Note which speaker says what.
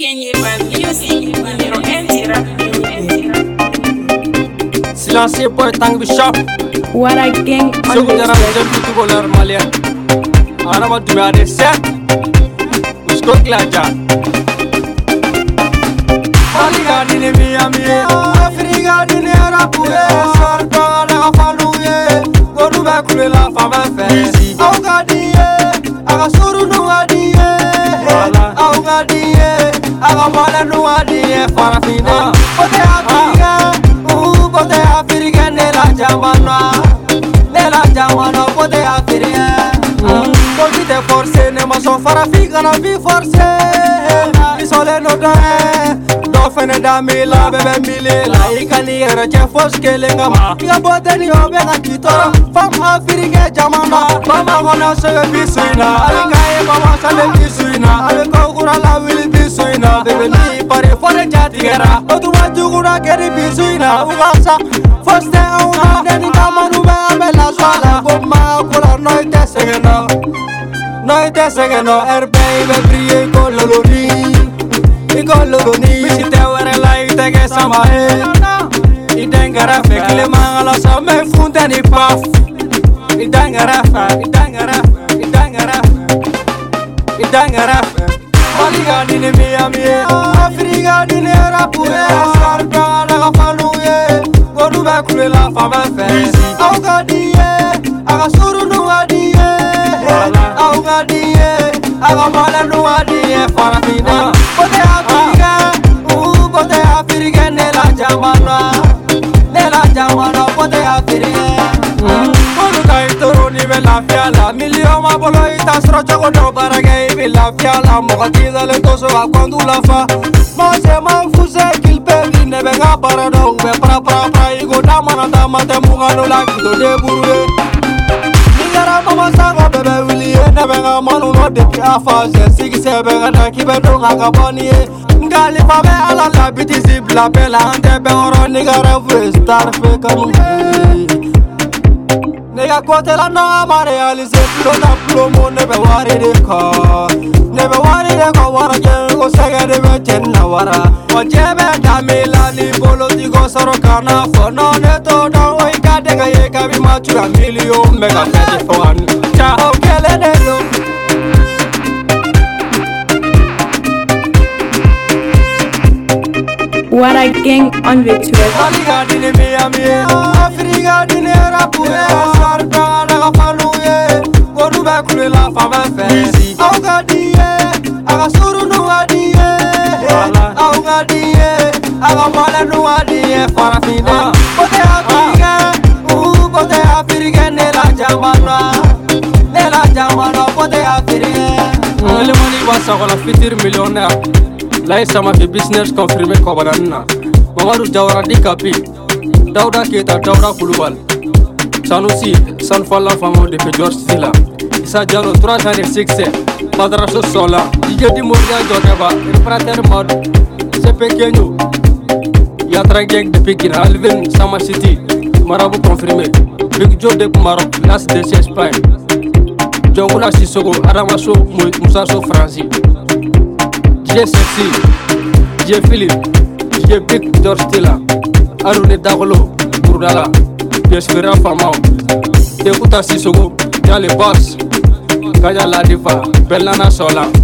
Speaker 1: Silencieux boy tang bishop.
Speaker 2: What I gang on
Speaker 1: Sogo jara
Speaker 2: this
Speaker 1: jam pitu golar malien. Arama dumade set. Usko klaja. Maliga dine Miami, Afrika dine Arabuye, Sarpa na fanuye, gonu ba kule la fama fe. Auga diye, aga suru nuwa diye, auga diye, aga mala nuwa diye farafina. Bote Afrika, bote Afrika ne la jamana, bote Afrika. Bote te force ne ma son farafika na vi force. Isole no da. Fene da mila bebe mile la ikani era che foske lenga ma ya boteni obe na kitora fam afrike jamana mama gona se bisuina alinga mama sale bisuina ale ko gura la wili bisuina bebe ni pare fore jati gera otu waju gura geri bisuina ugasa foste auna deni kamanu be amela swala bomma kula noite segeno baby brie con loloni Ikologoni, visite were la itege samae. Idengara fe kile mangala same funte ni paf. Idengara. Maliga dine Miami, Afrika dine Arabuye, Sarpa na fanuye, gonu ba kule la fama fe. Auga diye, aga suru nuwa diye, auga diye, aga mala nuwa diye farafina. Bote Afrika ne la jamana, bote Afrika. Kolu kai toro ni be la fiala, milio ma bolo ita srocha kono barage be la fiala, mogati dale toso a quando la fa. Ma se man fuse kilpe ne be ga parado, be pra igo dama te mugano la kido de buru. Nigara mama sanga bebe wili ne be ga manu no de afa, sigi se be ga na kibedo ga boni. Ngali fa be ala la biti zibla be la ante be oro nigara fu star fe kanu. Nega kote la na ma realize plo na plomo ne be wari de ko wara je ko sege de be chenna wara o jebe damila ni bolo di go soro kana fo no ne to do oi ka de ga ye ka bi ma chura million mega fete fo an cha o kele de lo.
Speaker 2: What I gang on the Twitter.
Speaker 1: Maliga dine Miami, Afrika dine Arabuye, Sarpa na fanuye, gonu ba kule la fama fe. Auga diye, aga suru nuwa diye, auga diye, aga mala nuwa diye farafina. Bote Afrika ne la jamana, bote Afrika. Le moni basa kola fitir millionnaire. Lai sama fi business confirmé ko banana Mamadou Jawara di kapi Dauda Keita Dauda Kulubal Sanusi Sanfala Famo de George Sila Isa Jalo 306 Madraso Sola DJ di Morga Joneva Infrater Mod Sepe Kenyo Yatra Gang de Pekin Alvin Sama City Marabu confirmé Big Joe de Maroc Las DC Espagne Jongula Sissoko Adamaso Moussa So Franzi DJ Sexy, DJ Philippe, DJ Big George Tila, Arune Dagolo, Bourdala, Piesfera Famao, Tekuta Sissoko, Yale Boss, Kaya La Diva, Bellana Sola.